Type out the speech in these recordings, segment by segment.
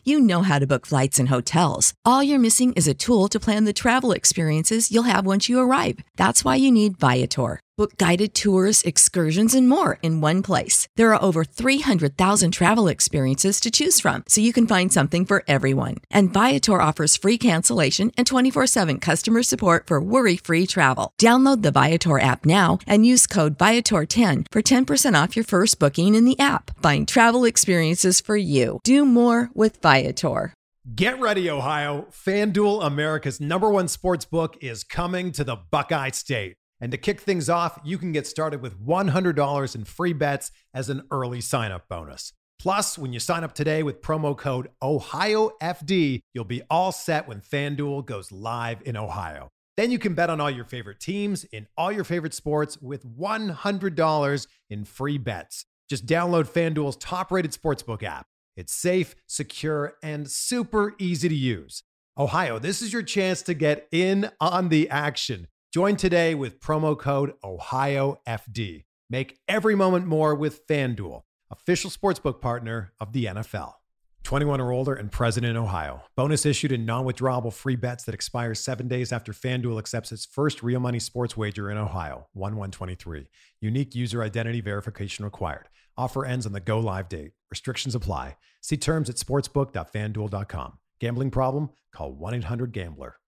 You know how to book flights and hotels. All you're missing is a tool to plan the travel experiences you'll have once you arrive. That's why you need Viator. Book guided tours, excursions, and more in one place. There are over 300,000 travel experiences to choose from, so you can find something for everyone. And Viator offers free cancellation and 24/7 customer support for worry-free travel. Download the Viator app now and use code Viator10 for 10% off your first booking in the app. Find travel experiences for you. Do more with Viator. Get ready, Ohio. FanDuel, America's #1 sports book, is coming to the Buckeye State. And to kick things off, you can get started with $100 in free bets as an early sign-up bonus. Plus, when you sign up today with promo code OhioFD, you'll be all set when FanDuel goes live in Ohio. Then you can bet on all your favorite teams in all your favorite sports with $100 in free bets. Just download FanDuel's top-rated sportsbook app. It's safe, secure, and super easy to use. Ohio, this is your chance to get in on the action. Join today with promo code OhioFD. Make every moment more with FanDuel, official sportsbook partner of the NFL. 21 or older and present in Ohio. Bonus issued in non-withdrawable free bets that expire 7 days after FanDuel accepts its first real money sports wager in Ohio, 1/1/23. Unique user identity verification required. Offer ends on the go live date. Restrictions apply. See terms at sportsbook.fanduel.com. Gambling problem? Call 1-800-GAMBLER.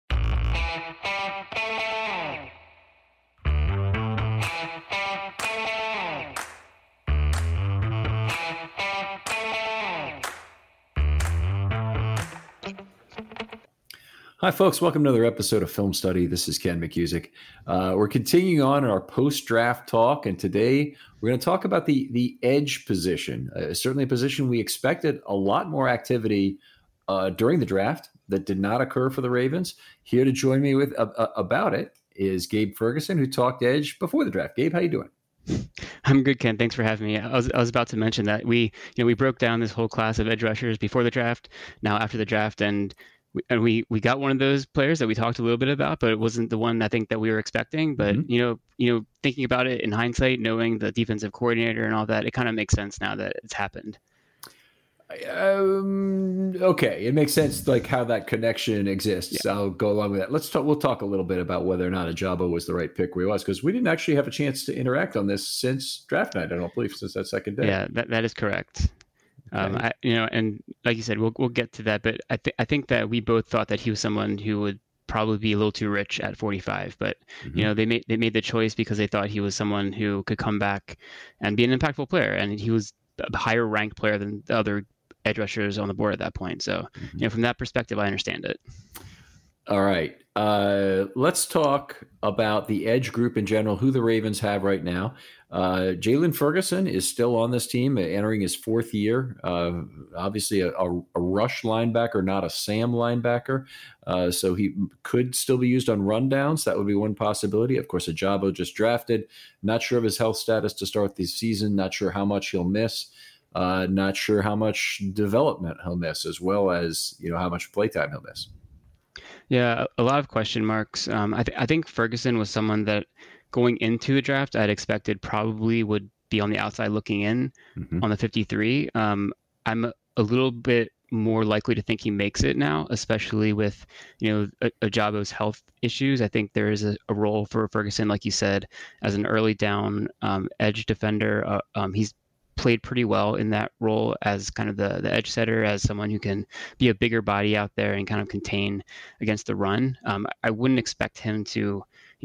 Hi, folks. Welcome to another episode of Film Study. This is Ken McCusick. We're continuing on in our post-draft talk, and today we're going to talk about the edge position. Certainly a position we expected a lot more activity during the draft that did not occur for the Ravens. Here to join me with about it is Gabe Ferguson, who talked edge before the draft. Gabe, how you doing? I'm good, Ken. Thanks for having me. I was about to mention that we broke down this whole class of edge rushers before the draft, now after the draft, and we got one of those players that we talked a little bit about, but it wasn't the one I think that we were expecting. But thinking about it in hindsight, knowing the defensive coordinator and all that, it kind of makes sense now that it's happened. Okay, it makes sense, like how that connection exists. Yeah. I'll go along with that. We'll talk a little bit about whether or not Ajabo was the right pick where he was, because we didn't actually have a chance to interact on this since draft night. I don't believe since that second day. Yeah, that is correct. Okay. And like you said, we'll get to that, but I think that we both thought that he was someone who would probably be a little too rich at 45, but they made the choice because they thought he was someone who could come back and be an impactful player, and he was a higher ranked player than the other edge rushers on the board at that point. So, from that perspective, I understand it. All right. Let's talk about the edge group in general, who the Ravens have right now. Jalen Ferguson is still on this team, entering his fourth year. Obviously a rush linebacker, not a Sam linebacker. So he could still be used on rundowns. That would be one possibility. Of course, Ajabo just drafted. Not sure of his health status to start the season. Not sure how much he'll miss. Not sure how much development he'll miss, as well as how much playtime he'll miss. Yeah, a lot of question marks. I think Ferguson was someone that going into the draft I'd expected probably would be on the outside looking in on the 53. I'm a little bit more likely to think he makes it now, especially with Ajabo's health issues. I think there is a role for Ferguson, like you said, as an early down edge defender. He's played pretty well in that role as kind of the edge setter, as someone who can be a bigger body out there and kind of contain against the run. I wouldn't expect him to,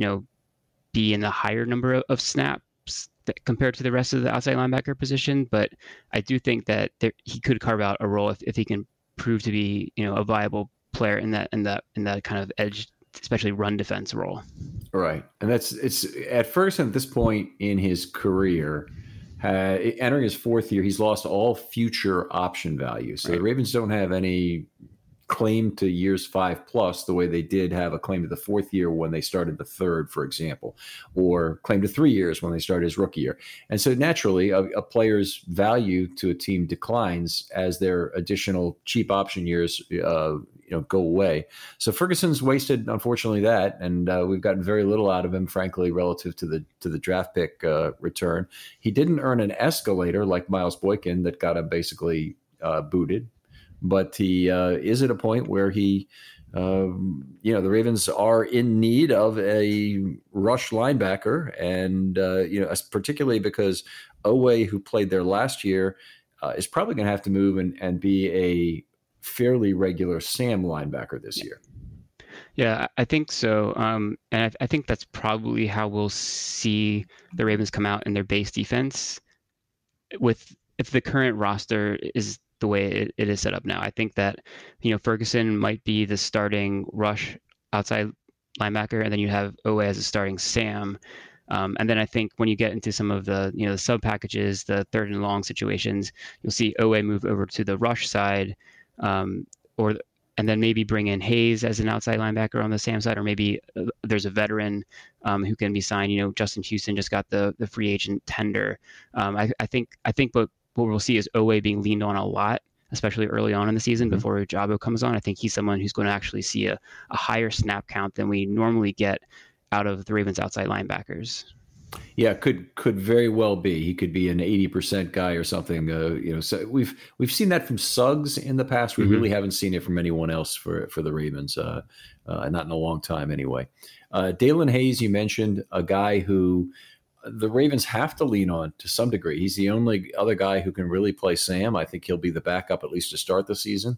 be in the higher number of snaps compared to the rest of the outside linebacker position, but I do think that he could carve out a role if he can prove to be, a viable player in that kind of edge, especially run defense role. Right, and it's at Ferguson at this point in his career. Entering his fourth year, he's lost all future option value. So The Ravens don't have any claim to years 5+ the way they did have a claim to the fourth year when they started the third, for example, or claim to 3 years when they started his rookie year. And so naturally, a player's value to a team declines as their additional cheap option years go away. So Ferguson's wasted, unfortunately, that, and we've gotten very little out of him, frankly, relative to the draft pick return. He didn't earn an escalator like Miles Boykin that got him basically booted, but he is at a point where he, the Ravens are in need of a rush linebacker, and particularly because Oweh, who played there last year, is probably going to have to move and be a fairly regular Sam linebacker this year. Yeah, I think so. And I think that's probably how we'll see the Ravens come out in their base defense if the current roster is the way it is set up now. I think that, Ferguson might be the starting rush outside linebacker, and then you have Oweh as a starting Sam. And then I think when you get into some of the, the sub packages, the third and long situations, you'll see Oweh move over to the rush side, and then maybe bring in Hayes as an outside linebacker on the Sam side, or maybe there's a veteran who can be signed. Justin Houston just got the free agent tender. I think what we'll see is Oweh being leaned on a lot, especially early on in the season before Ojabo comes on. I think he's someone who's going to actually see a higher snap count than we normally get out of the Ravens outside linebackers. Yeah, could very well be. He could be an 80% guy or something. So we've seen that from Suggs in the past. We really haven't seen it from anyone else for the Ravens, not in a long time anyway. Dalen Hayes, you mentioned, a guy who the Ravens have to lean on to some degree. He's the only other guy who can really play Sam. I think he'll be the backup at least to start the season.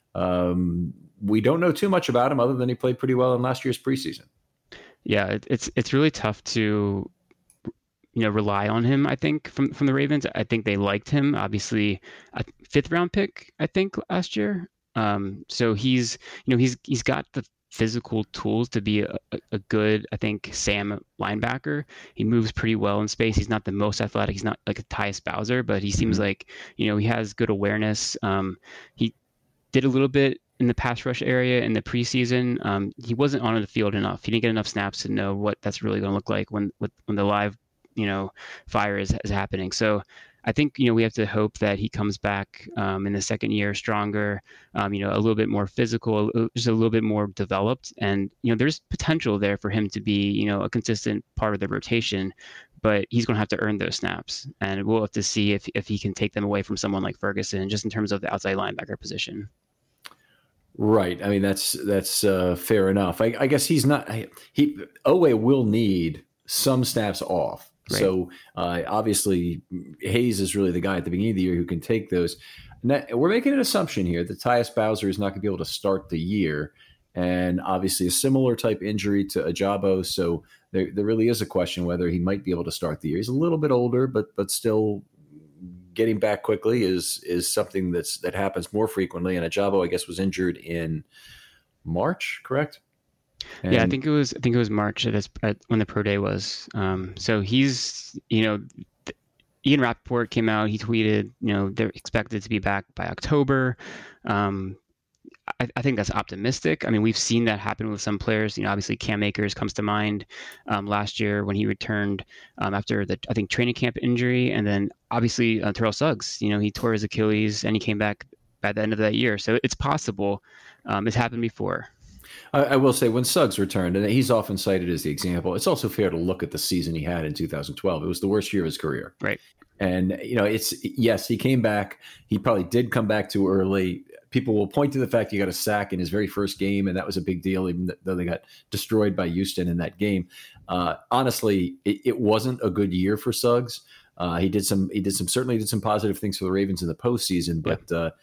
We don't know too much about him other than he played pretty well in last year's preseason. Yeah, it's really tough to rely on him, I think, from the Ravens. I think they liked him, obviously a 5th round pick, I think, last year. So he's got the physical tools to be a good, I think, Sam linebacker. He moves pretty well in space. He's not the most athletic. He's not like a Tyus Bowser, but he seems like, he has good awareness. He did a little bit in the pass rush area in the preseason. He wasn't on the field enough. He didn't get enough snaps to know what that's really going to look like when the live fire is happening. So I think, we have to hope that he comes back in the second year stronger, a little bit more physical, just a little bit more developed. And, there's potential there for him to be, a consistent part of the rotation, but he's going to have to earn those snaps. And we'll have to see if he can take them away from someone like Ferguson, just in terms of the outside linebacker position. Right. I mean, that's fair enough. I guess Oweh will need some snaps off. Right. So obviously Hayes is really the guy at the beginning of the year who can take those. We're making an assumption here that Tyus Bowser is not going to be able to start the year, and obviously a similar type injury to Ojabo. So there really is a question whether he might be able to start the year. He's a little bit older, but still getting back quickly is something that happens more frequently. And Ojabo, I guess, was injured in March, correct? And I think it was March when the pro day was. So he's, Ian Rappaport came out. He tweeted, they're expected to be back by October. I think that's optimistic. I mean, we've seen that happen with some players. Obviously Cam Akers comes to mind last year when he returned after the, I think, training camp injury, and then obviously Terrell Suggs. He tore his Achilles and he came back by the end of that year. So it's possible. It's happened before. I will say when Suggs returned, and he's often cited as the example, it's also fair to look at the season he had in 2012. It was the worst year of his career. Right. And, yes, he came back. He probably did come back too early. People will point to the fact he got a sack in his very first game, and that was a big deal, even though they got destroyed by Houston in that game. Honestly, it wasn't a good year for Suggs. He certainly did some positive things for the Ravens in the postseason, but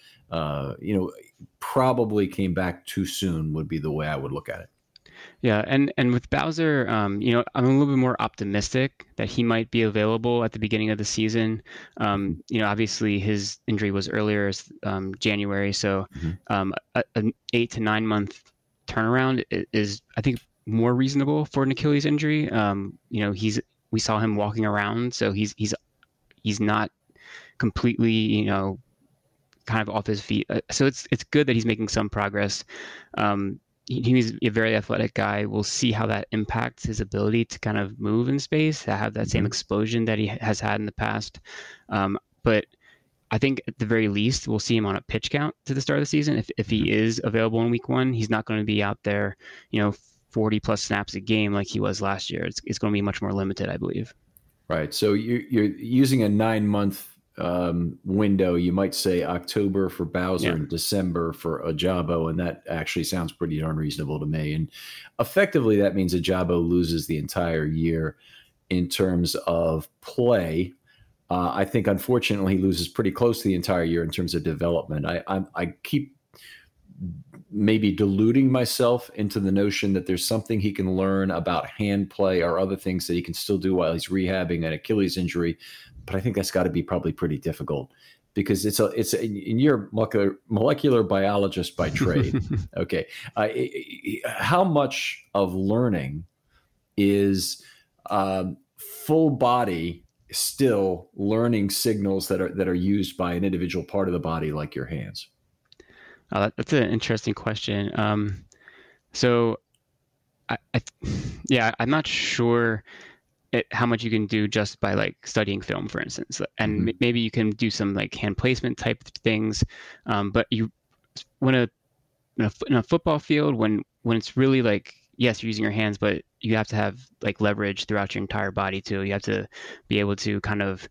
probably came back too soon would be the way I would look at it. Yeah, and with Bowser, I'm a little bit more optimistic that he might be available at the beginning of the season. Obviously his injury was earlier, January, so an 8 to 9 month turnaround is, I think, more reasonable for an Achilles injury. We saw him walking around, so he's not completely, kind of off his feet. So it's good that he's making some progress. He's a very athletic guy. We'll see how that impacts his ability to kind of move in space, to have that same explosion that he has had in the past. But I think at the very least, we'll see him on a pitch count to the start of the season. If he is available in week 1, he's not going to be out there, 40 plus snaps a game like he was last year. It's going to be much more limited, I believe. Right. So you're using a 9-month window, you might say October for Bowser Yeah. and December for Ajabo, and that actually sounds pretty darn reasonable to me. And effectively, that means Ajabo loses the entire year in terms of play. I think, unfortunately, he loses pretty close to the entire year in terms of development. I keep maybe deluding myself into the notion that there's something he can learn about hand play or other things that he can still do while he's rehabbing an Achilles injury. But I think that's got to be probably pretty difficult because and you're a molecular biologist by trade. Okay. How much of learning is full body still learning signals that are used by an individual part of the body like your hands? That's an interesting question. So, I'm not sure how much you can do just by like studying film, for instance, and maybe you can do some like hand placement type things. But in a football field, when it's really like, yes, you're using your hands, but you have to have like leverage throughout your entire body too. You have to be able to kind of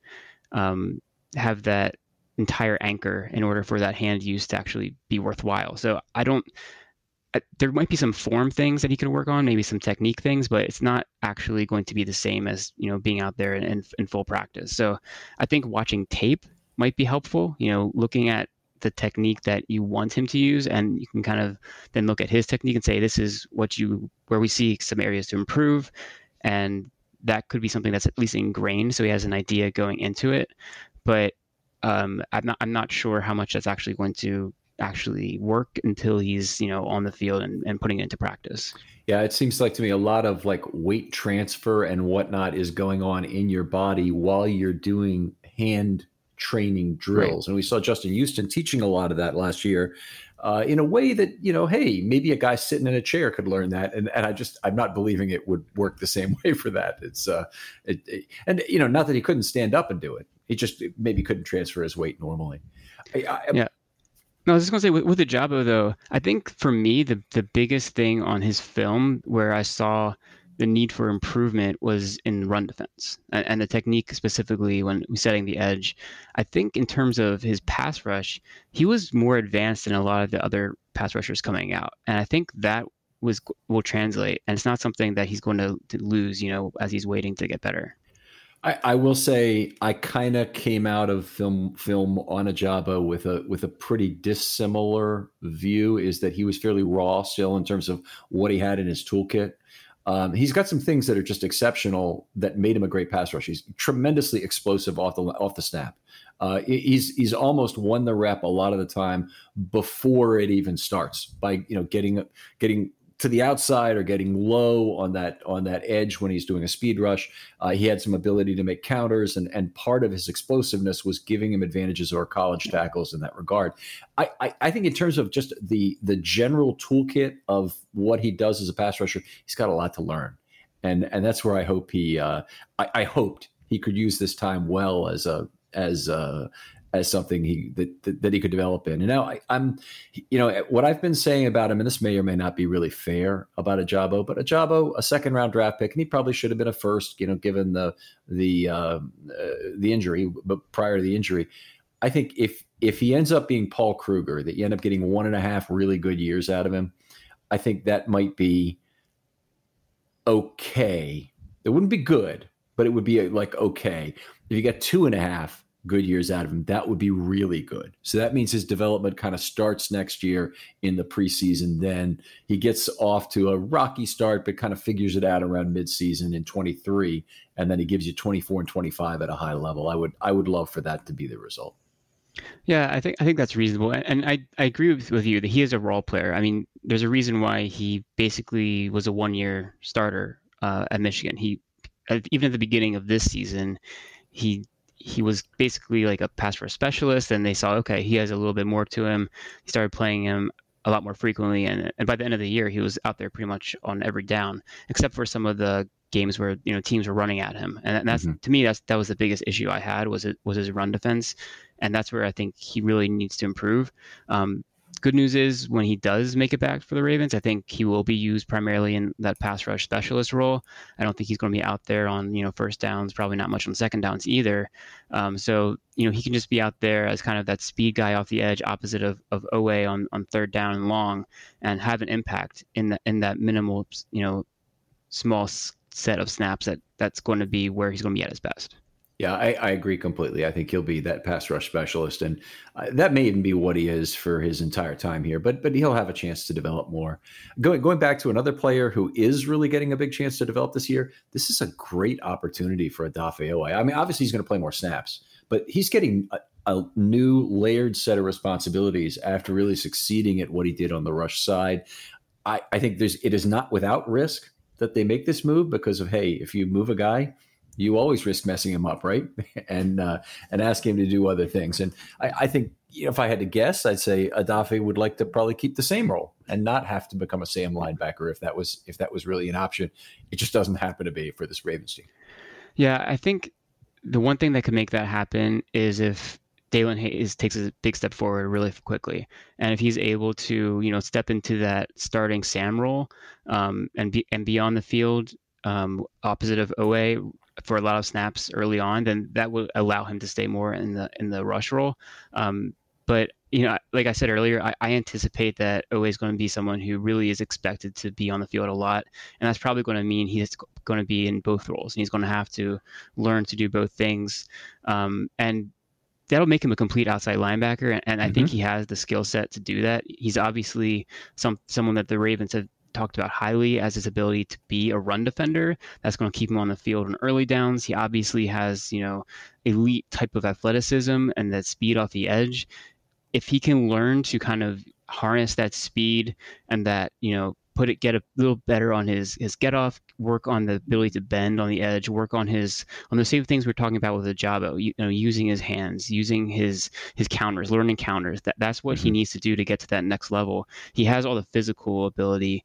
have that entire anchor in order for that hand use to actually be worthwhile. So there might be some form things that he could work on, maybe some technique things, but it's not actually going to be the same as, being out there in full practice. So I think watching tape might be helpful, looking at the technique that you want him to use, and you can kind of then look at his technique and say, this is where we see some areas to improve. And that could be something that's at least ingrained, so he has an idea going into it. But I'm not sure how much that's actually going to actually work until he's on the field and putting it into practice. Yeah, it seems like to me a lot of like weight transfer and whatnot is going on in your body while you're doing hand training drills. Right. And we saw Justin Houston teaching a lot of that last year in a way that, hey, maybe a guy sitting in a chair could learn that. And I'm not believing it would work the same way for that. It's not that he couldn't stand up and do it. He just maybe couldn't transfer his weight normally. Yeah. No, I was just going to say with Ajabo, though, I think for me, the biggest thing on his film where I saw the need for improvement was in run defense and the technique specifically when setting the edge. I think in terms of his pass rush, he was more advanced than a lot of the other pass rushers coming out. And I think that will translate. And it's not something that he's going to lose, as he's waiting to get better. I will say I kind of came out of film on Ajabo with a pretty dissimilar view, is that he was fairly raw still in terms of what he had in his toolkit. He's got some things that are just exceptional that made him a great pass rusher. He's tremendously explosive off the snap. He's almost won the rep a lot of the time before it even starts by getting to the outside or getting low on that edge when he's doing a speed rush. He had some ability to make counters, and part of his explosiveness was giving him advantages over college tackles in that regard. I think in terms of just the general toolkit of what he does as a pass rusher, he's got a lot to learn. And that's where I hope I hoped he could use this time well as something that he could develop in. And now I'm what I've been saying about him, and this may or may not be really fair about Ajabo, but Ajabo, a second round draft pick, and he probably should have been a first, given the injury, but prior to the injury, I think if he ends up being Paul Kruger, that you end up getting 1.5 really good years out of him, I think that might be okay. It wouldn't be good, but it would be like okay. If you get 2.5 good years out of him, that would be really good. So that means his development kind of starts next year in the preseason. Then he gets off to a rocky start, but kind of figures it out around midseason in 23. And then he gives you 24 and 25 at a high level. I would love for that to be the result. Yeah, I think that's reasonable. And I agree with you that he is a role player. I mean, there's a reason why he basically was a 1-year starter at Michigan. He, even at the beginning of this season, he was basically like a pass rush specialist, and they saw, okay, he has a little bit more to him. He started playing him a lot more frequently, and by the end of the year, he was out there pretty much on every down, except for some of the games where teams were running at him, and that's to me that was the biggest issue I had was his run defense, and that's where I think he really needs to improve. good news is when he does make it back for the Ravens, I think he will be used primarily in that pass rush specialist role. I don't think he's going to be out there on, first downs, probably not much on second downs either. So he can just be out there as kind of that speed guy off the edge, opposite of Owe on third down and long, and have an impact in that minimal, small set of snaps that's going to be where he's going to be at his best. Yeah, I agree completely. I think he'll be that pass rush specialist, and that may even be what he is for his entire time here. But he'll have a chance to develop more. Going back to another player who is really getting a big chance to develop this year, this is a great opportunity for Odafe Oweh. I mean, obviously he's going to play more snaps, but he's getting a new layered set of responsibilities after really succeeding at what he did on the rush side. I think it is not without risk that they make this move because of, hey, if you move a guy, you always risk messing him up, right? And ask him to do other things. And I think if I had to guess, I'd say Odafe would like to probably keep the same role and not have to become a Sam linebacker if that was really an option. It just doesn't happen to be for this Ravens team. Yeah, I think the one thing that could make that happen is if Dalen Hayes takes a big step forward really quickly, and if he's able to step into that starting Sam role and be on the field opposite of Owe for a lot of snaps early on, then that will allow him to stay more in the rush role. But like I said earlier, I anticipate that Owe is going to be someone who really is expected to be on the field a lot, and that's probably going to mean he's going to be in both roles, and he's going to have to learn to do both things, and that'll make him a complete outside linebacker. And I think he has the skill set to do that. He's obviously someone that the Ravens have talked about highly as his ability to be a run defender. That's going to keep him on the field on early downs. He obviously has, elite type of athleticism and that speed off the edge. If he can learn to kind of harness that speed and that, get a little better on his get off, work on the ability to bend on the edge, work on the same things we're talking about with Ojabo, using his hands, using his counters, learning counters. That's what he needs to do to get to that next level. He has all the physical ability.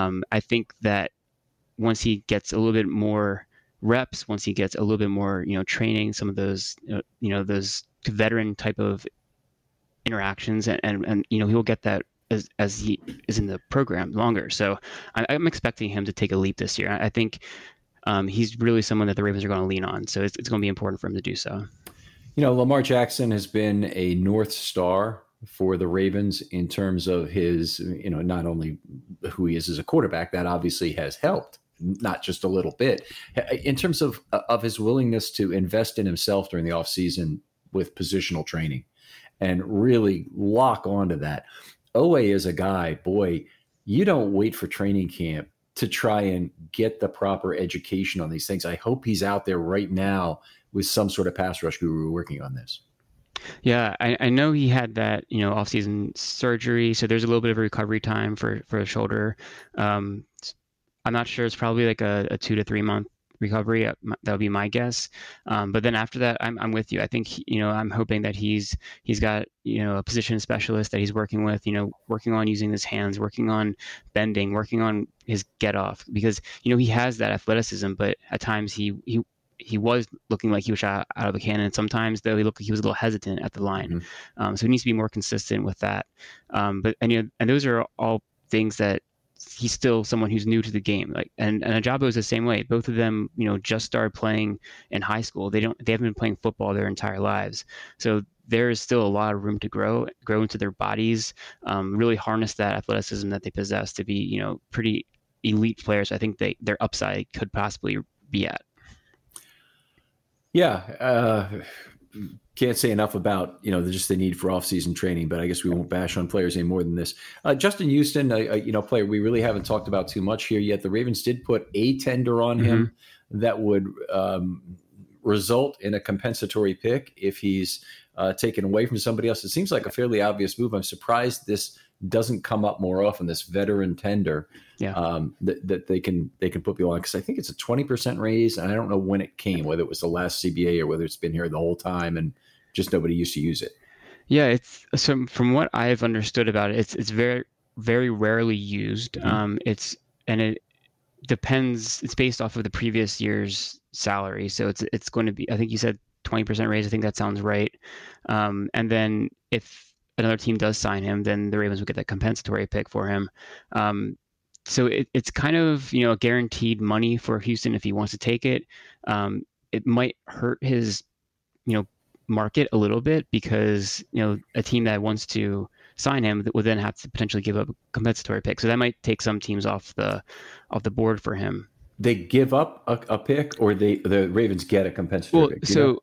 I think that once he gets a little bit more reps, once he gets a little bit more, training, some of those, those veteran type of interactions, and he'll get that as he is in the program longer. So I'm expecting him to take a leap this year. I think he's really someone that the Ravens are going to lean on. So it's going to be important for him to do so. Lamar Jackson has been a North Star for the Ravens in terms of his, not only who he is as a quarterback, that obviously has helped, not just a little bit, in terms of his willingness to invest in himself during the offseason with positional training and really lock onto that. Owe is a guy, boy, you don't wait for training camp to try and get the proper education on these things. I hope he's out there right now with some sort of pass rush guru working on this. Yeah, I know he had that, off-season surgery, so there's a little bit of a recovery time for a shoulder. I'm not sure. It's probably like a 2 to 3 month recovery. That would be my guess. But then after that, I'm with you. I think, I'm hoping that he's got, a position specialist that he's working with, working on using his hands, working on bending, working on his get off, because, he has that athleticism, but at times he was looking like he was shot out of a cannon. Sometimes though, he looked like he was a little hesitant at the line. So he needs to be more consistent with that. But those are all things that he's still someone who's new to the game. And Ojabo is the same way. Both of them, just started playing in high school. They haven't been playing football their entire lives. So there is still a lot of room to grow into their bodies, really harness that athleticism that they possess to be, pretty elite players. I think their upside could possibly be at. Yeah. Can't say enough about, just the need for off-season training, but I guess we won't bash on players any more than this. Justin Houston, a player we really haven't talked about too much here yet. The Ravens did put a tender on him that would result in a compensatory pick if he's taken away from somebody else. It seems like a fairly obvious move. I'm surprised this doesn't come up more often, this veteran tender that they can put people on, because I think it's a 20% raise, and I don't know when it came, whether it was the last CBA or whether it's been here the whole time and just nobody used to use it. Yeah, it's so from what I've understood about it, it's very, very rarely used. It depends. It's based off of the previous year's salary, so it's going to be, I think you said 20% raise. I think that sounds right. And then if another team does sign him, then the Ravens would get that compensatory pick for him. So it's kind of, guaranteed money for Houston if he wants to take it. It might hurt his, market a little bit because, a team that wants to sign him would then have to potentially give up a compensatory pick. So that might take some teams off the board for him. They give up a pick, or the Ravens get a compensatory pick? So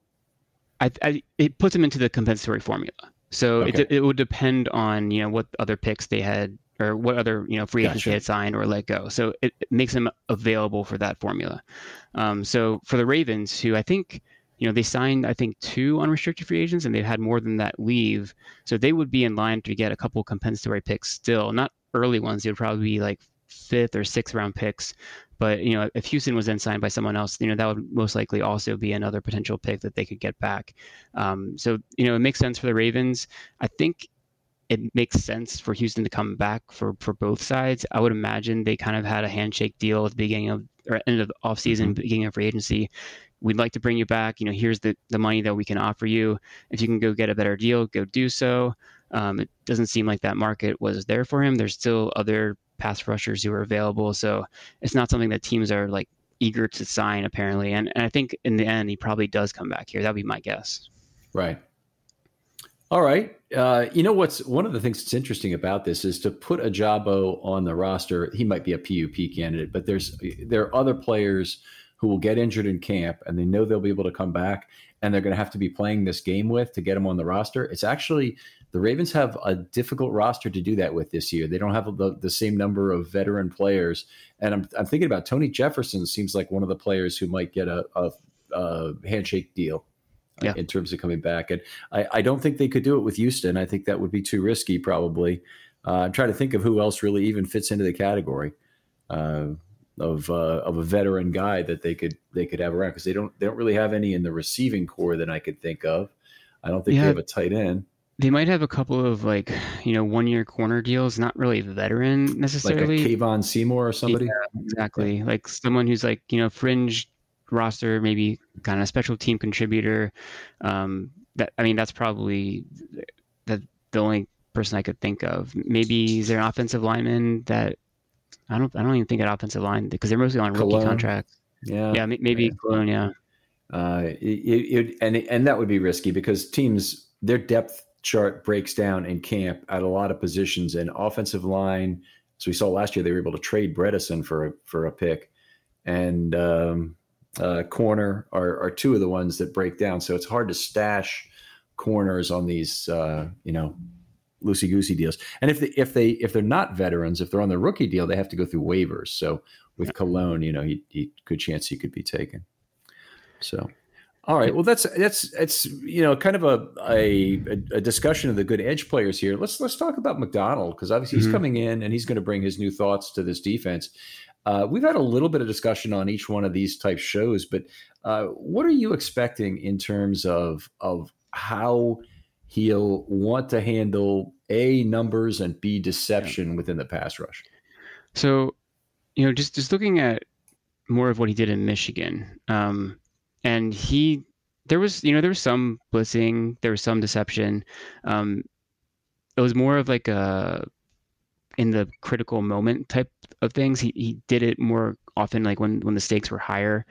it puts them into the compensatory formula. So Okay. it would depend on, what other picks they had or what other, free agents Gotcha. they had signed or let go. So it makes them available for that formula. So for the Ravens, who I think, they signed, 2 unrestricted free agents, and they've had more than that leave. So they would be in line to get a couple compensatory picks still, not early ones. They would probably be like 5th or 6th round picks. But, if Houston was then signed by someone else, that would most likely also be another potential pick that they could get back. So, it makes sense for the Ravens. I think it makes sense for Houston to come back for both sides. I would imagine they kind of had a handshake deal at the beginning of, or end of the offseason, beginning of free agency. We'd like to bring you back. Here's the money that we can offer you. If you can go get a better deal, go do so. It doesn't seem like that market was there for him. There's still other pass rushers who are available. So it's not something that teams are like eager to sign, apparently. And I think in the end, he probably does come back here. That'd be my guess. Right. All right. What's one of the things that's interesting about this is to put Ajabo on the roster. He might be a PUP candidate, but there are other players who will get injured in camp, and they know they'll be able to come back, and they're going to have to be playing this game with to get them on the roster. It's actually, the Ravens have a difficult roster to do that with this year. They don't have the same number of veteran players. And I'm thinking about Tony Jefferson. Seems like one of the players who might get a handshake deal in terms of coming back. And I don't think they could do it with Houston. I think that would be too risky, probably. I'm trying to think of who else really even fits into the category of a veteran guy that they could have around, because they don't really have any in the receiving core that I could think of. I don't think they have a tight end. They might have a couple of 1-year corner deals, not really veteran necessarily. Like a Kayvon Seymour or somebody? Yeah, exactly. Yeah. Like someone who's fringe roster, maybe kind of special team contributor. That's probably the only person I could think of. Maybe is there an offensive lineman that I don't even think an offensive line, because they're mostly on rookie contracts. Yeah, maybe Cologne. Yeah. And that would be risky because teams, their depth chart breaks down in camp at a lot of positions, and offensive line. So we saw last year they were able to trade Bredesen for a pick, and corner are 2 of the ones that break down. So it's hard to stash corners on these loosey-goosey deals. And if they're not veterans, if they're on the rookie deal, they have to go through waivers. So with Cologne, he good chance he could be taken. So, all right. Well, that's kind of a discussion of the good edge players here. Let's talk about McDonald, because obviously he's coming in and he's going to bring his new thoughts to this defense. We've had a little bit of discussion on each one of these type shows, but what are you expecting in terms of how he'll want to handle A, numbers, and B, deception within the pass rush? So, just looking at more of what he did in Michigan, and there was some blitzing, there was some deception. It was more of like in the critical moment type of things. He did it more often, like when the stakes were higher.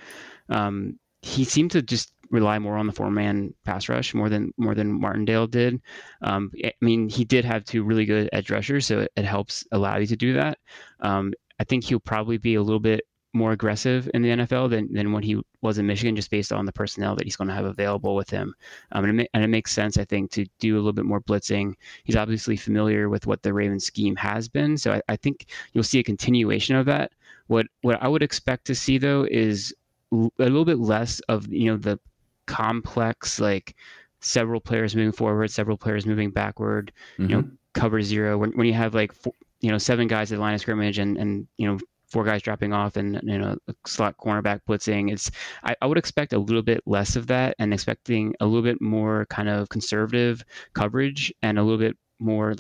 He seemed to just rely more on the 4-man pass rush more than Martindale did. He did have 2 really good edge rushers, so it helps allow you to do that. I think he'll probably be a little bit more aggressive in the NFL than when he was in Michigan, just based on the personnel that he's going to have available with him. And it makes sense, I think, to do a little bit more blitzing. He's obviously familiar with what the Ravens scheme has been, so I think you'll see a continuation of that. What I would expect to see, though, is a little bit less of the complex, like several players moving forward, several players moving backward, cover zero. When you have 7 guys at the line of scrimmage and 4 guys dropping off and a slot cornerback blitzing. I would expect a little bit less of that, and expecting a little bit more kind of conservative coverage and a little bit more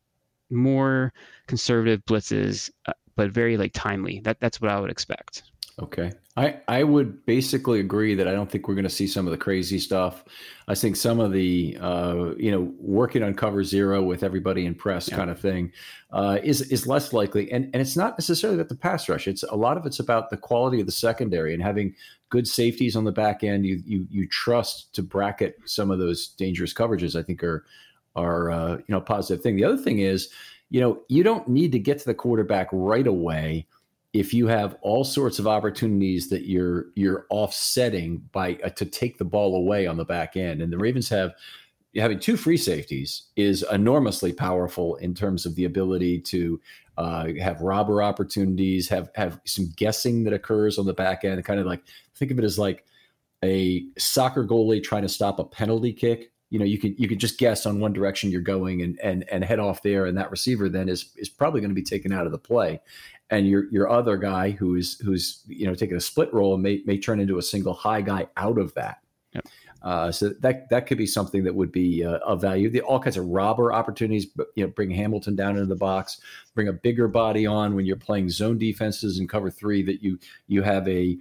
more conservative blitzes, but very timely. That's what I would expect. Okay. I would basically agree that I don't think we're going to see some of the crazy stuff. I think some of the, working on cover zero with everybody in press kind of thing is less likely. And it's not necessarily about the pass rush. A lot of it's about the quality of the secondary and having good safeties on the back end. You trust to bracket some of those dangerous coverages, I think are a positive thing. The other thing is, you don't need to get to the quarterback right away if you have all sorts of opportunities that you're offsetting by to take the ball away on the back end. And the Ravens having two free safeties is enormously powerful in terms of the ability to have robber opportunities, have some guessing that occurs on the back end. Kind of like, think of it as like a soccer goalie trying to stop a penalty kick. You could just guess on one direction you're going and head off there, and that receiver then is probably going to be taken out of the play. And your other guy who's taking a split role may turn into a single high guy out of that. Yep. So that could be something that would be of value. All kinds of robber opportunities. Bring Hamilton down into the box, bring a bigger body on when you're playing zone defenses in cover three. That you have a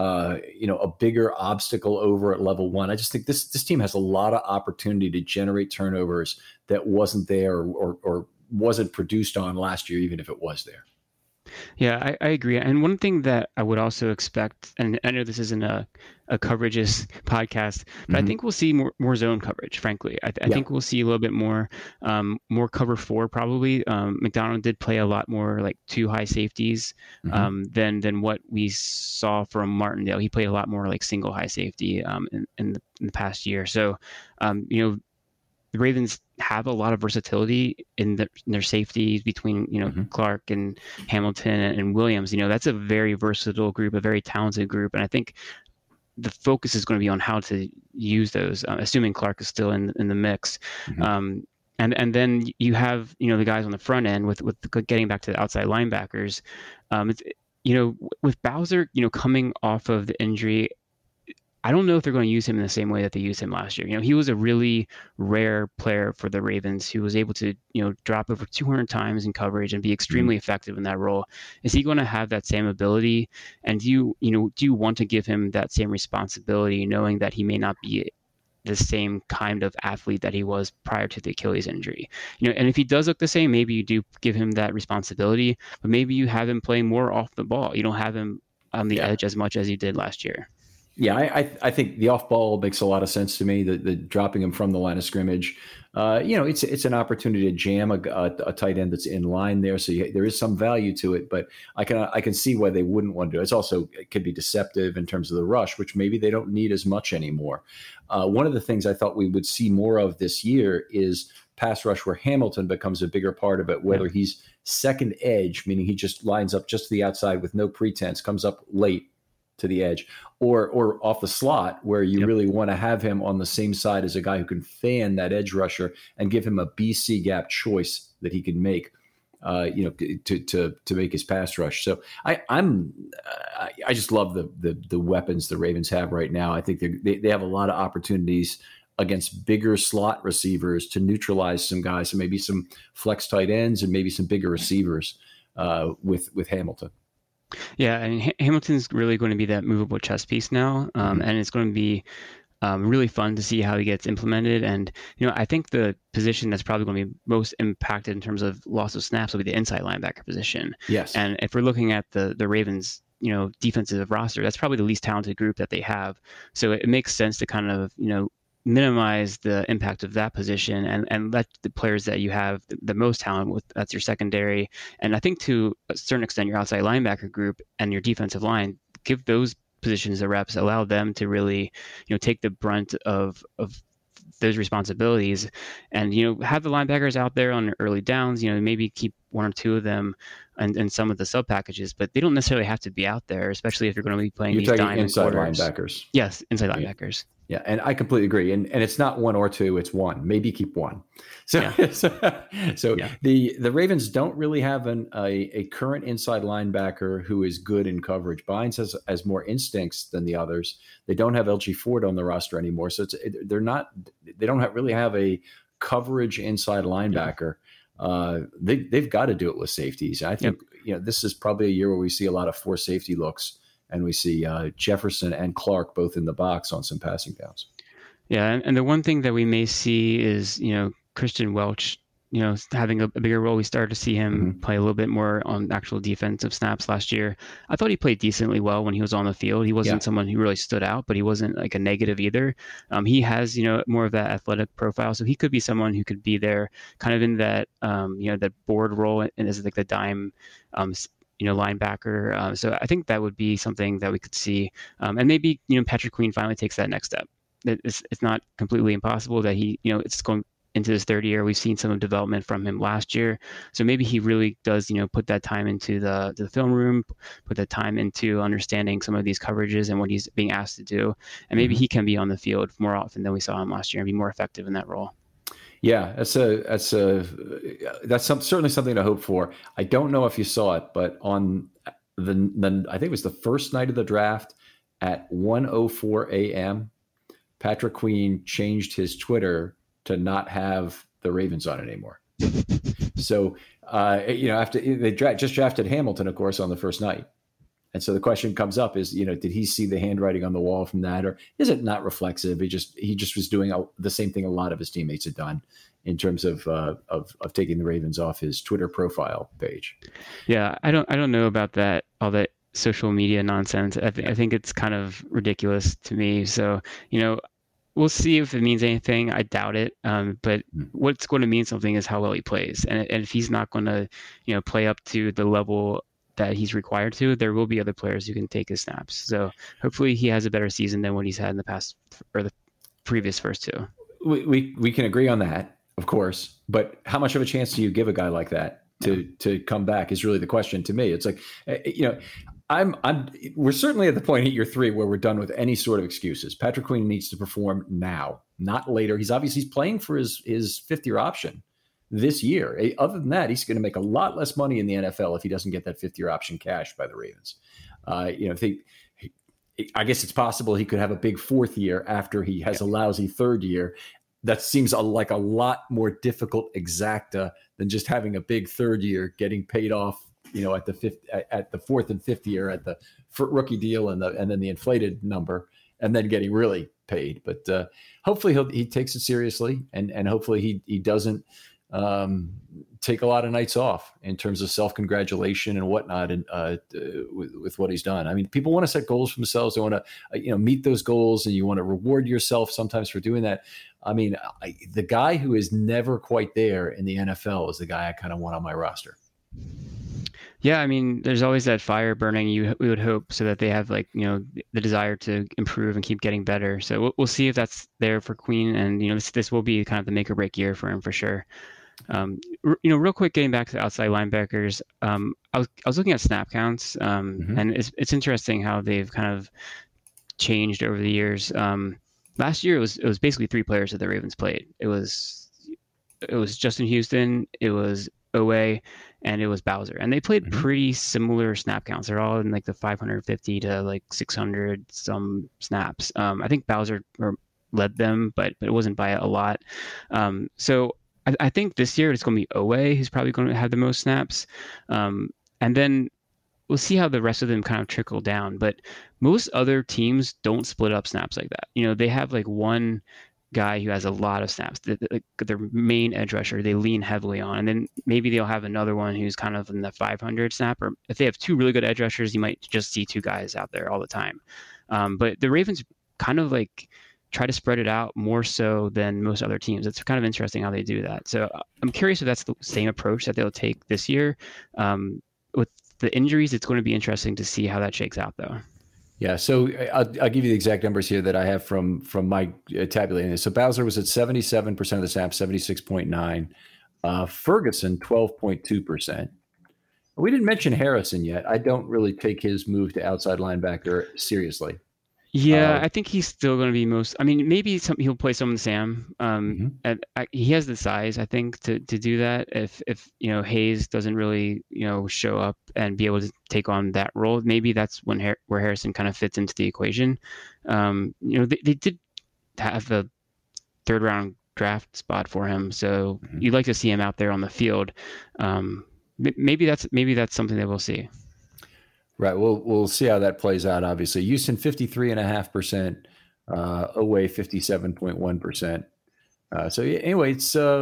bigger obstacle over at level one. I just think this team has a lot of opportunity to generate turnovers that wasn't there or wasn't produced on last year, even if it was there. Yeah, I agree. And one thing that I would also expect, and I know this isn't a coverages podcast, but I think we'll see more zone coverage, frankly. I think we'll see a little bit more cover four probably. McDonald did play a lot more like two high safeties than what we saw from Martindale. He played a lot more like single high safety in the past year. So, the Ravens have a lot of versatility in their safeties between, Clark and Hamilton and Williams. That's a very versatile group, a very talented group. And I think the focus is going to be on how to use those, assuming Clark is still in the mix. And then you have, the guys on the front end with getting back to the outside linebackers. With Bowser, coming off of the injury, I don't know if they're going to use him in the same way that they used him last year. He was a really rare player for the Ravens who was able to, drop over 200 times in coverage and be extremely effective in that role. Is he going to have that same ability? And do you want to give him that same responsibility, knowing that he may not be the same kind of athlete that he was prior to the Achilles injury? And if he does look the same, maybe you do give him that responsibility, but maybe you have him playing more off the ball. You don't have him on the edge as much as you did last year. Yeah, I think the off ball makes a lot of sense to me. The dropping him from the line of scrimmage, it's an opportunity to jam a tight end that's in line there. So there is some value to it, but I can see why they wouldn't want to do it. It could be deceptive in terms of the rush, which maybe they don't need as much anymore. One of the things I thought we would see more of this year is pass rush where Hamilton becomes a bigger part of it, whether he's second edge, meaning he just lines up just to the outside with no pretense, comes up late to the edge, or off the slot where you really want to have him on the same side as a guy who can fan that edge rusher and give him a BC gap choice that he can make, to make his pass rush. So I just love the weapons the Ravens have right now. I think they have a lot of opportunities against bigger slot receivers to neutralize some guys, and maybe some flex tight ends and maybe some bigger receivers with Hamilton. Yeah, and Hamilton's really going to be that movable chess piece now, and it's going to be really fun to see how he gets implemented. And I think the position that's probably going to be most impacted in terms of loss of snaps will be the inside linebacker position. Yes, and if we're looking at the Ravens, defensive roster, that's probably the least talented group that they have. So it makes sense to kind of minimize the impact of that position and let the players that you have the most talent with, that's your secondary. And I think to a certain extent, your outside linebacker group and your defensive line, give those positions the reps, allow them to really, take the brunt of those responsibilities, and have the linebackers out there on early downs. Maybe keep one or two of them and some of the sub packages, but they don't necessarily have to be out there, especially if you're going to be playing these diamond inside quarters. Linebackers. Yes, inside linebackers. Yeah, and I completely agree. And it's not one or two, it's one. Maybe keep one. So the Ravens don't really have a current inside linebacker who is good in coverage. Bynes has more instincts than the others. They don't have LG Ford on the roster anymore. So they don't really have a coverage inside linebacker. They've got to do it with safeties. I think this is probably a year where we see a lot of 4 safety looks and we see Jefferson and Clark both in the box on some passing downs. Yeah, and the one thing that we may see is, Christian Welch, having a bigger role. We started to see him play a little bit more on actual defensive snaps last year. I thought he played decently well when he was on the field. He wasn't someone who really stood out, but he wasn't like a negative either. He has, more of that athletic profile, so he could be someone who could be there kind of in that, that board role and as like the dime, linebacker. So I think that would be something that we could see. And maybe, Patrick Queen finally takes that next step. It's not completely impossible that he, it's going into his third year. We've seen some development from him last year. So maybe he really does, put that time into the film room, put that time into understanding some of these coverages and what he's being asked to do. And maybe he can be on the field more often than we saw him last year and be more effective in that role. Yeah, that's certainly something to hope for. I don't know if you saw it, but on the I think it was the first night of the draft at 1:04 a.m., Patrick Queen changed his Twitter to not have the Ravens on it anymore. So, after they just drafted Hamilton, of course, on the first night. And so the question comes up is, did he see the handwriting on the wall from that, or is it not reflexive? He just was doing the same thing a lot of his teammates had done in terms of taking the Ravens off his Twitter profile page. Yeah, I don't know about that, all that social media nonsense. I think it's kind of ridiculous to me. So, we'll see if it means anything. I doubt it. But what's going to mean something is how well he plays. And if he's not going to, play up to the level that he's required to, there will be other players who can take his snaps. So hopefully he has a better season than what he's had in the past or the previous first two. We can agree on that, of course. But how much of a chance do you give a guy like that to come back is really the question to me. It's like, we're certainly at the point at year 3 where we're done with any sort of excuses. Patrick Queen needs to perform now, not later. He's playing for his fifth year option this year. Other than that, he's going to make a lot less money in the NFL if he doesn't get that fifth year option cash by the Ravens. I guess it's possible he could have a big fourth year after he has a lousy third year. That seems like a lot more difficult exacta than just having a big third year, getting paid off, at the fourth and fifth year at the rookie deal and then the inflated number, and then getting really paid. But hopefully he takes it seriously, and hopefully he doesn't take a lot of nights off in terms of self-congratulation and whatnot, and with what he's done. I mean, people want to set goals for themselves. They want to meet those goals, and you want to reward yourself sometimes for doing that. I mean, the guy who is never quite there in the NFL is the guy I kind of want on my roster. Yeah, I mean, there's always that fire burning. We would hope, so that they have the desire to improve and keep getting better. So we'll see if that's there for Queen, and this will be kind of the make or break year for him for sure. Real quick, getting back to outside linebackers, I was looking at snap counts, and it's interesting how they've kind of changed over the years. Last year it was basically 3 players that the Ravens played. It was Justin Houston, it was Owe, and it was Bowser, and they played pretty similar snap counts. They're all in the 550 to 600 some snaps. I think Bowser led them, but it wasn't by a lot. So I think this year it's going to be Owe who's probably going to have the most snaps, and then we'll see how the rest of them kind of trickle down. But most other teams don't split up snaps like that. They have one guy who has a lot of snaps, their main edge rusher, they lean heavily on, and then maybe they'll have another one who's kind of in the 500 snap, or if they have 2 really good edge rushers, you might just see 2 guys out there all the time. But the Ravens kind of try to spread it out more so than most other teams. It's kind of interesting how they do that. So I'm curious if that's the same approach that they'll take this year. With the injuries, it's going to be interesting to see how that shakes out, though. Yeah, so I'll give you the exact numbers here that I have from my tabulating this. So Bowser was at 77% of the snaps, 76.9. Ferguson, 12.2%. We didn't mention Harrison yet. I don't really take his move to outside linebacker seriously. Yeah, I think he's still going to be most. I mean, maybe he'll play some of Sam. And he has the size, I think, to do that. If Hayes doesn't really show up and be able to take on that role, maybe that's when where Harrison kind of fits into the equation. They did have a 3rd round draft spot for him, so you'd like to see him out there on the field. Maybe that's something that we'll see. Right. We'll see how that plays out. Obviously, Houston 53.5%, away 57.1%. So anyway,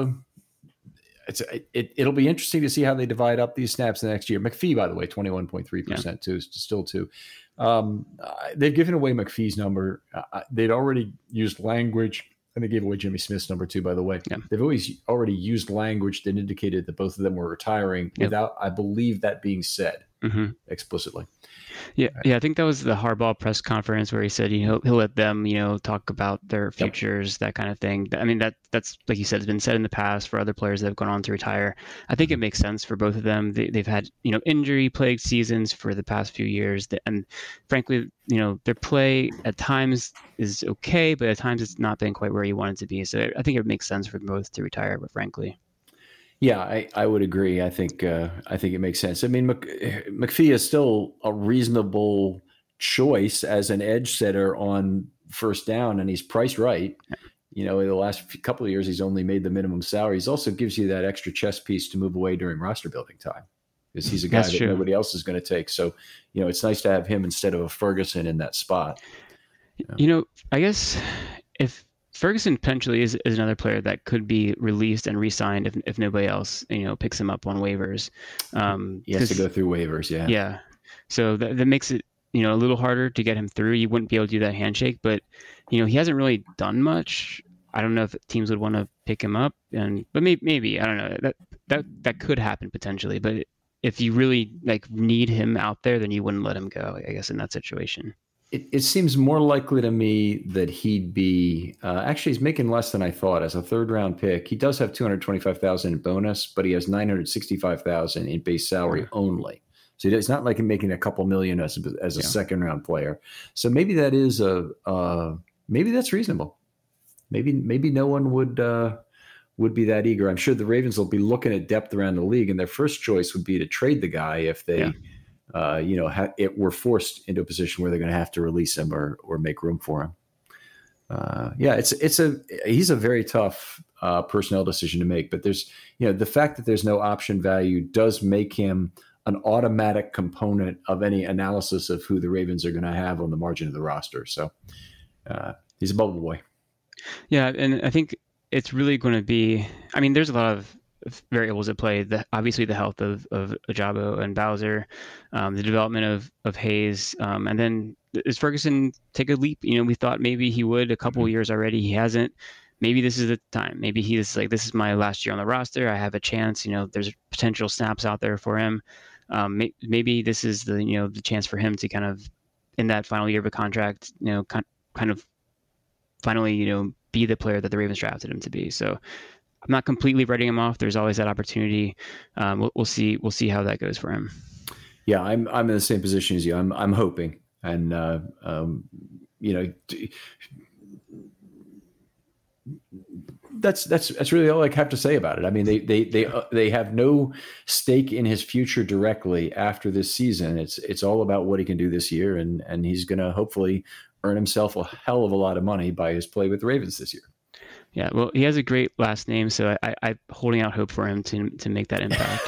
it'll be interesting to see how they divide up these snaps next year. McPhee, by the way, 21.3% too, still too. They've given away McPhee's number. They'd already used language, and they gave away Jimmy Smith's number too, by the way. Yeah. They've already used language that indicated that both of them were retiring without, I believe, that being said explicitly. Yeah, I think that was the Harbaugh press conference where he said he'll let them, talk about their futures, that kind of thing. I mean, that's like you said, has been said in the past for other players that have gone on to retire. I think it makes sense for both of them. They've had injury-plagued seasons for the past few years, and frankly, their play at times is okay, but at times it's not been quite where you want it to be. So I think it makes sense for them both to retire. But frankly. Yeah, I would agree. I think it makes sense. I mean, McPhee is still a reasonable choice as an edge setter on first down, and he's priced right. In the last couple of years, he's only made the minimum salary. He also gives you that extra chess piece to move away during roster building time, because he's a guy that nobody else is going to take. So, it's nice to have him instead of a Ferguson in that spot. I guess if Ferguson potentially is another player that could be released and re-signed if nobody else, picks him up on waivers. He has to go through waivers, yeah. Yeah. So that makes it, a little harder to get him through. You wouldn't be able to do that handshake, but, he hasn't really done much. I don't know if teams would want to pick him up, but maybe, I don't know. That could happen potentially, but if you really need him out there, then you wouldn't let him go, I guess, in that situation. It seems more likely to me that he'd be actually he's making less than I thought as a third round pick. He does have $225,000 in bonus, but he has $965,000 in base salary only. So it's not like he's making a couple million as a second round player. So maybe that is maybe that's reasonable. Maybe no one would be that eager. I'm sure the Ravens will be looking at depth around the league, and their first choice would be to trade the guy if they. We're forced into a position where they're going to have to release him or make room for him. He's a very tough personnel decision to make, but there's, the fact that there's no option value does make him an automatic component of any analysis of who the Ravens are going to have on the margin of the roster. So he's a bubble boy. Yeah. And I think it's really going to be, there's a lot of variables at play. Obviously the health of Ojabo and Bowser, the development of Hayes, and then does Ferguson take a leap? We thought maybe he would a couple of years already. He hasn't. Maybe this is the time. Maybe he's like, this is my last year on the roster. I have a chance. There's potential snaps out there for him. Maybe this is the chance for him to kind of, in that final year of a contract, kind of finally be the player that the Ravens drafted him to be. So I'm not completely writing him off. There's always that opportunity. We'll see how that goes for him. Yeah, I'm in the same position as you. I'm hoping, and that's really all I have to say about it. They have no stake in his future directly after this season. It's all about what he can do this year, and he's going to hopefully earn himself a hell of a lot of money by his play with the Ravens this year. Yeah, well, he has a great last name, so I'm holding out hope for him to make that impact.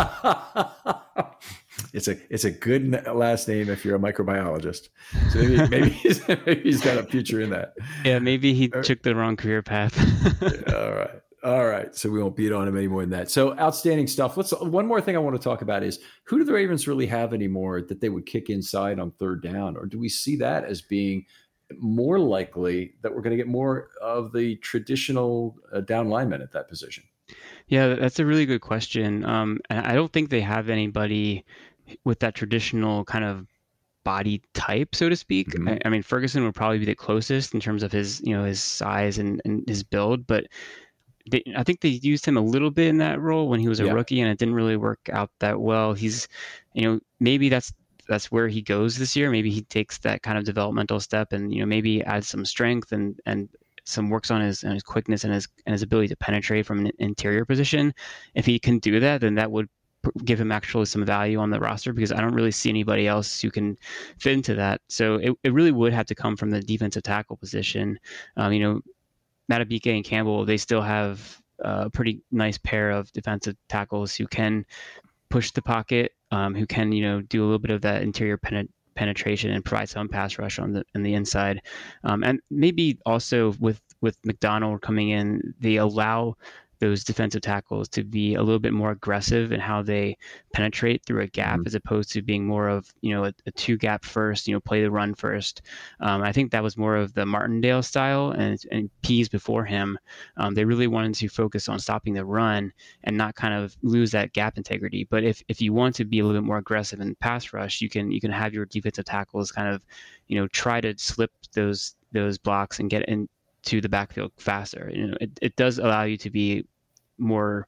It's a good last name if you're a microbiologist. So maybe he's got a future in that. Yeah, maybe he took the wrong career path. All right. So we won't beat on him any more than that. So outstanding stuff. One more thing I want to talk about is, who do the Ravens really have anymore that they would kick inside on third down, or do we see that as being more likely that we're going to get more of the traditional down linemen at that position? Yeah, that's a really good question. And I don't think they have anybody with that traditional kind of body type, so to speak. Mm-hmm. Ferguson would probably be the closest in terms of his size and his build, but I think they used him a little bit in that role when he was a rookie, and it didn't really work out that well. He's, maybe that's where he goes this year. Maybe he takes that kind of developmental step and, maybe adds some strength and some works on his quickness and his ability to penetrate from an interior position. If he can do that, then that would give him actually some value on the roster, because I don't really see anybody else who can fit into that. So it really would have to come from the defensive tackle position. Matabike and Campbell, they still have a pretty nice pair of defensive tackles who can push the pocket, who can, do a little bit of that interior penetration and provide some pass rush on the inside. And maybe also with McDonald coming in, they allow those defensive tackles to be a little bit more aggressive in how they penetrate through a gap, as opposed to being more of, a two gap first, play the run first. I think that was more of the Martindale style, and Pease before him. They really wanted to focus on stopping the run and not kind of lose that gap integrity. But if you want to be a little bit more aggressive in pass rush, you can have your defensive tackles kind of, try to slip those blocks and get into the backfield faster. It does allow you to be more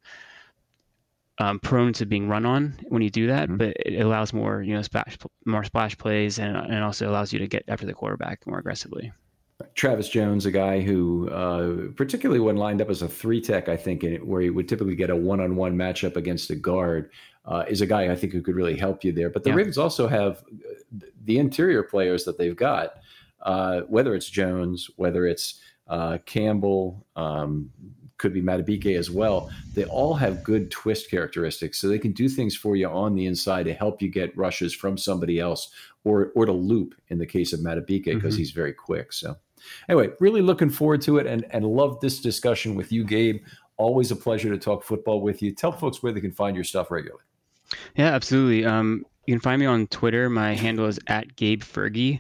prone to being run on when you do that, but it allows more, splash plays, and also allows you to get after the quarterback more aggressively. Travis Jones, a guy who, particularly when lined up as a 3-tech, I think, where he would typically get a one-on-one matchup against a guard, is a guy I think who could really help you there. But the Ravens also have the interior players that they've got, whether it's Jones, whether it's Campbell, could be Madubuike as well. They all have good twist characteristics, so they can do things for you on the inside to help you get rushes from somebody else, or to loop in the case of Madubuike, because he's very quick. So anyway, really looking forward to it, and love this discussion with you, Gabe. Always a pleasure to talk football with you. Tell folks where they can find your stuff regularly. Yeah, absolutely. You can find me on Twitter. My handle is @GabeFergie.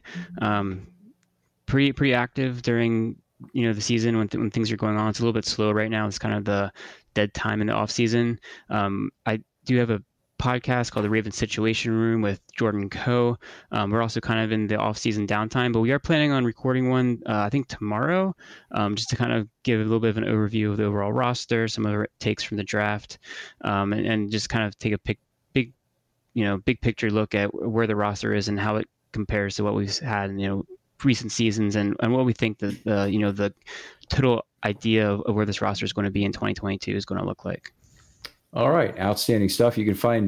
Pretty active during the season when things are going on. It's a little bit slow right now. It's kind of the dead time in the off season. I do have a podcast called The Raven Situation Room with Jordan Coe. We're also kind of in the off season downtime, but we are planning on recording one, I think tomorrow, just to kind of give a little bit of an overview of the overall roster, some of the takes from the draft, and just kind of take a big picture look at where the roster is and how it compares to what we've had in, recent seasons, and what we think the total idea of where this roster is going to be in 2022 is going to look like. All right, outstanding stuff. You can find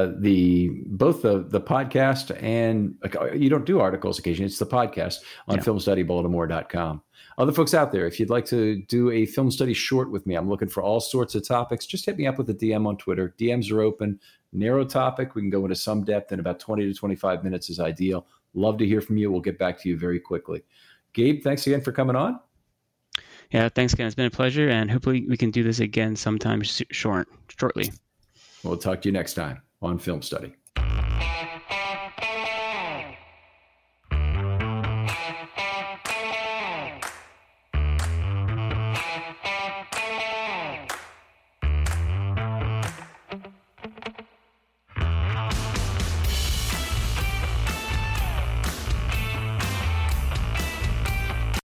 both the podcast, and you don't do articles occasionally, it's the podcast on filmstudybaltimore.com. Other folks out there, if you'd like to do a film study short with me, I'm looking for all sorts of topics. Just hit me up with a DM on Twitter. DMs are open. Narrow topic. We can go into some depth, and about 20 to 25 minutes is ideal. Love to hear from you. We'll get back to you very quickly. Gabe, thanks again for coming on. Yeah, thanks again. It's been a pleasure, and hopefully we can do this again sometime shortly. We'll talk to you next time on Film Study.